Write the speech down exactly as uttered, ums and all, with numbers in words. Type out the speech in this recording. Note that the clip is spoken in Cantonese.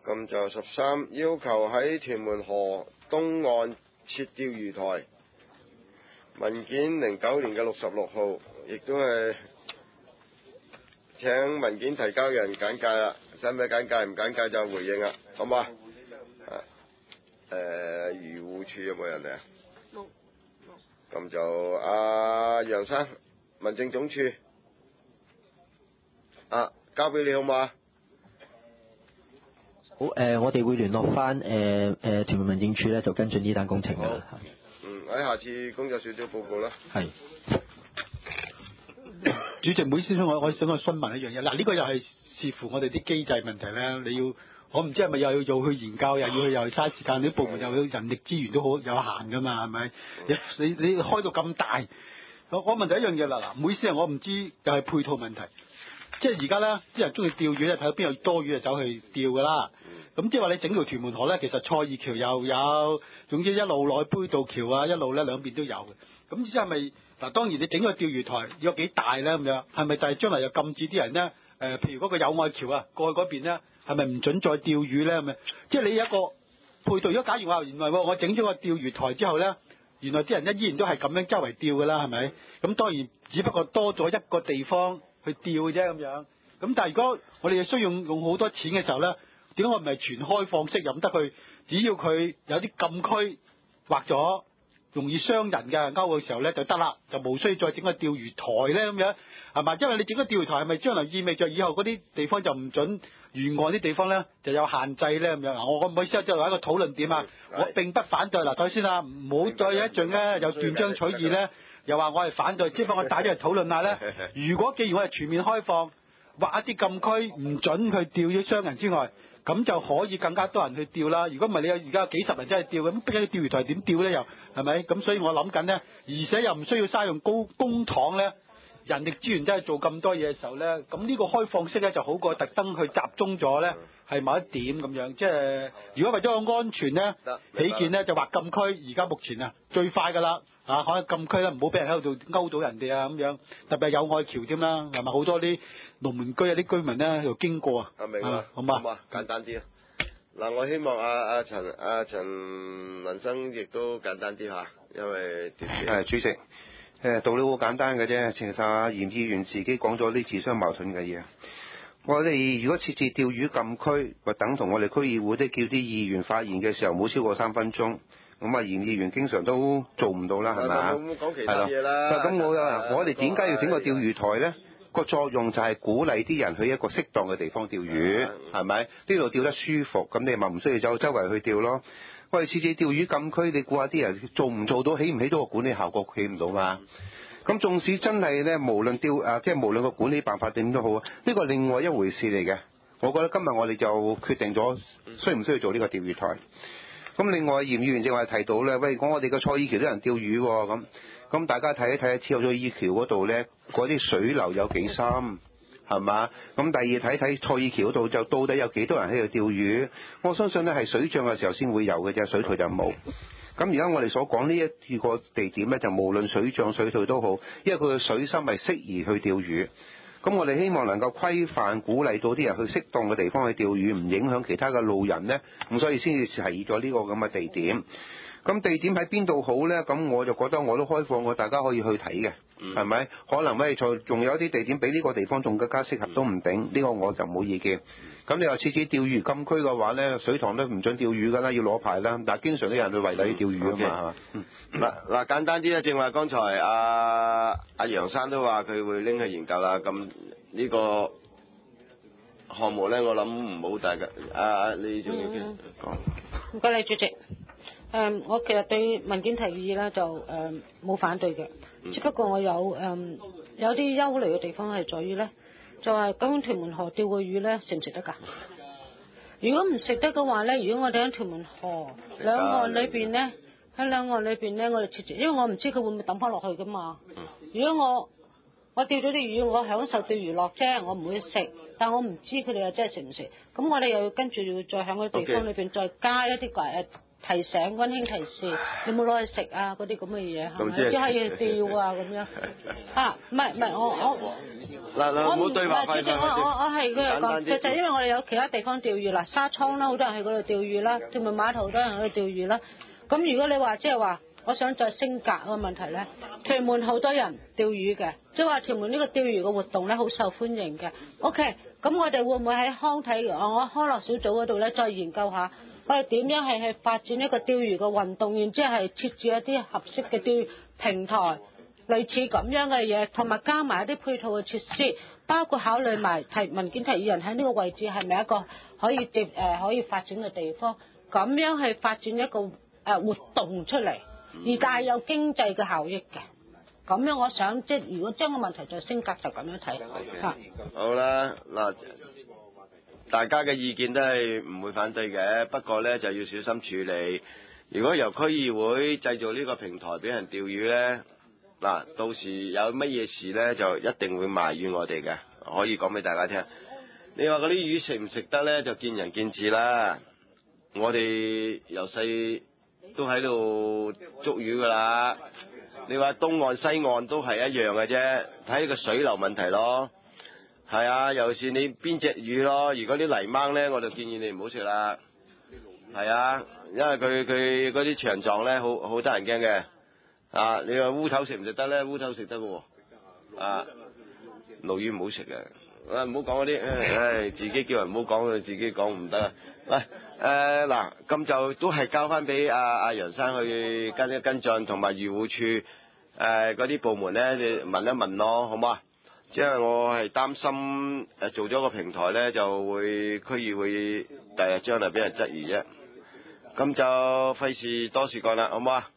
咁就十三，要求喺屯門河東岸設釣魚台。文件零九年嘅六十六號，亦都係請文件提交人簡介啦，使唔使簡介？唔簡介就回應啦，好嘛？誒、呃，漁護處有冇人嚟啊？冇。咁就阿楊生，民政總署，啊，交俾你好嘛？ 好誒、呃，我哋會聯絡翻誒誒屯門民政處咧，就跟進呢單工程㗎啦。 嗯，喺下次工作小組報告啦。 係。 主席，唔好意思，我我想我詢問一樣嘢。嗱，呢個又係視乎我哋啲機制問題咧。你要，我唔知係咪又要做去研究，又要去又嘥時間，啲部門又要人力資源都好有限㗎嘛，係咪？你你開到咁大，我我問第一樣嘢啦，嗱，唔好意思啊，我唔知又係配套問題。即係而家咧，啲人中意釣魚咧，睇到邊有多魚就走去釣㗎啦。咁即係話你整條屯門河咧，其實賽義橋又有，總之一路落去杯渡橋啊，一路咧兩邊都有嘅。咁意思係咪嗱？當然你整個釣魚台有幾大咧咁樣，係咪就係將來又禁止啲人咧？誒、呃，譬如嗰個友愛橋啊，過去嗰邊咧，係咪唔準再釣魚咧？咁樣，即係你有一個配套。如果假如話原來我整咗個釣魚台之後咧，原來啲人咧依然都係咁樣周圍釣㗎啦，係咪？咁當然只不過多咗一個地方去釣嘅啫咁樣。咁但係如果我哋需要用用好多錢嘅時候咧，點解我唔係全開放式任得佢？只要佢有啲禁區劃咗，容易傷人嘅勾嘅時候咧就得啦，就冇需要再整個釣魚台咧咁樣，係嘛？因為你整個釣魚台係咪將來意味着以後嗰啲地方就唔準沿岸啲地方咧就有限制咧咁樣？嗱，我我唔好意思，即係話一個討論點啊，我並不反對。嗱，睇先啦，唔好再一陣咧又斷章取義咧，又話我係反對，即係我帶咗嚟討論下咧。如果既然我係全面開放，劃一啲禁區唔準佢釣咗傷人之外，咁就可以更加多人去釣啦。如果唔係你有而家有幾十人真係釣，咁逼啲釣魚台點釣咧又係咪？咁所以我諗緊咧，而且又唔需要嘥用高公帑咧，人力資源真係做咁多嘢嘅時候咧，咁呢個開放式咧就好過特登去集中咗咧，係某一點咁樣。即係如果為咗個安全咧起見咧，就劃禁區。而家目前啊最快㗎啦。啊！可能禁區啦，唔好俾人喺度勾到人哋啊咁樣，特別係友愛橋添啦，係咪好多啲龍門居啊啲居民咧喺度經過啊？ 啊明啊， 好嘛？ 好嘛，簡單啲啊！嗱，我希望阿阿陳阿陳文生亦都簡單啲嚇，因為誒主席誒道理好簡單嘅啫，其實阿嚴議員自己講咗啲自相矛盾嘅嘢。我哋如果設置釣魚禁區，或等同我哋區議會都叫啲議員發言嘅時候唔好超過三分鐘。咁啊，嚴議員經常都做唔到啦，係咪啊？ 咁講其他嘢啦。 咁我啊，我哋點解要整個釣魚台咧？個作用就係鼓勵啲人去一個適當嘅地方釣魚，係咪？呢度釣得舒服，咁你咪唔需要走周圍去釣咯。我哋設置釣魚禁區，你估下啲人做唔做到，起唔起到個管理效果？起唔到嘛？咁縱使真係咧，無論釣啊，即係無論個管理辦法點都好啊，呢個另外一回事嚟嘅。我覺得今日我哋就決定咗，需唔需要做呢個釣魚台？咁另外嚴議員正話提到咧，喂，講我哋個賽義橋都有人釣魚喎，咁咁大家睇一睇，跳咗義橋嗰度咧，嗰啲水流有幾深，係嘛？咁第二睇睇賽義橋嗰度就到底有幾多人喺度釣魚？我相信咧係水漲嘅時候先會有嘅啫，水退就冇。咁而家我哋所講呢一個地點咧，就無論水漲水退都好，因為佢嘅水深係適宜去釣魚。咁我哋希望能夠規範鼓勵到啲人去適當嘅地方去釣魚，唔影響其他嘅路人呢。咁所以先至提議咗呢個咁嘅地點。咁地點喺邊度好呢？咁我就覺得我都開放過，大家可以去睇嘅，係咪、嗯？可能咪再仲有一啲地點比呢個地方仲更加適合都唔定，呢、嗯、個我就冇意見。咁你話設置釣魚禁區嘅話呢，水塘都唔準釣魚㗎啦，要攞牌啦。但係經常啲人去違例釣魚啊嘛。 嗱嗱簡單啲啦，正話剛才阿阿楊生都話佢會拎去研究啦。咁呢個項目咧，我諗唔好大嘅。啊，你仲要講？ 唔該你主席。誒、嗯，我其實對文件提議咧就誒冇、呃、反對嘅，嗯、只不過我有誒、嗯、有啲憂慮嘅地方係在於咧，就係究竟屯門河釣個魚咧食唔食得㗎？如果唔食得嘅話咧，如果我哋喺屯門河兩岸裏邊咧，喺兩岸裏邊咧，我哋切住，因為我唔知佢會唔會抌翻落去㗎嘛。嗯、如果我我釣咗啲魚，我享受釣魚樂啫，我唔會食，但我唔知佢哋又真係食唔食。咁我哋又要跟住要再喺個地方裏邊再加一啲誒。Okay. 提醒溫馨提示，你冇攞去食啊嗰啲咁嘅嘢係咪？ 即係只可以掉啊咁樣啊，唔係唔係我我。 嗱嗱，唔好對話主席，我我我係佢講，其實因為我哋有其他地方釣魚啦，沙涌啦，好多人去嗰度釣魚啦，屯門碼頭好多人去釣魚啦。咁如果你話即係話，我想再升格個問題咧，屯門好多人釣魚嘅，即係話屯門呢個釣魚嘅活動咧好受歡迎嘅。OK，咁我哋會唔會喺康體我康樂小組嗰度咧再研究下，我哋點樣係去發展一個釣魚嘅運動，然之後係設置一啲合適嘅釣魚平台。類似咁樣嘅嘢，同埋加埋一啲配套嘅設施，包括考慮埋提文件提議人喺呢個位置係咪一個可以接誒、呃、可以發展嘅地方，咁樣去發展一個誒、呃、活動出嚟，而帶有經濟嘅效益嘅。咁樣我想即係如果將個問題再升格就咁樣睇嚇。 好啦，嗱，大家嘅意見都係唔會反對嘅，不過咧就要小心處理。如果由區議會製造呢個平台俾人釣魚咧。嗱，到時有乜嘢事咧，就一定會埋怨我哋嘅，可以講俾大家聽。你話嗰啲魚食唔食得咧，就見仁見智啦。我哋由細都喺度捉魚噶啦。你話東岸西岸都係一樣嘅啫，睇個水流問題咯。係啊，尤其是你邊隻魚咯。如果啲泥鯭咧，我就建議你唔好食啦。係啊，因為佢佢嗰啲腸狀咧，好好得人驚嘅。啊！你話烏頭食唔食得咧？烏頭食得嘅喎。啊，鱸魚唔好食嘅。啊，唔好講嗰啲，唉，自己叫人唔好講，佢自己講唔得啊。喂，誒嗱，咁就都係交翻俾阿阿楊生去跟一跟進，同埋漁護處誒嗰啲部門咧，你問一問咯，好嘛？即係我係擔心誒做咗個平台咧，就會區議會第日將來俾人質疑啫。咁就費事多事幹啦，好唔好啊？